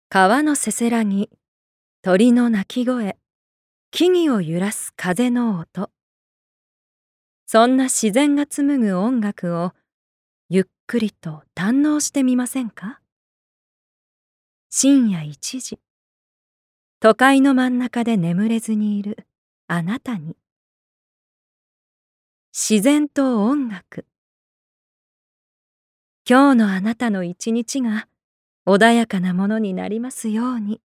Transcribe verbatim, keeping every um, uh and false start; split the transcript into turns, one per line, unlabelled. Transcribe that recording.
川のせせらぎ、鳥の鳴き声、木々を揺らす風の音。そんな自然が紡ぐ音楽をゆっくりと堪能してみませんか？深夜一時、都会の真ん中で眠れずにいるあなたに、自然と音楽。今日のあなたの一日が穏やかなものになりますように。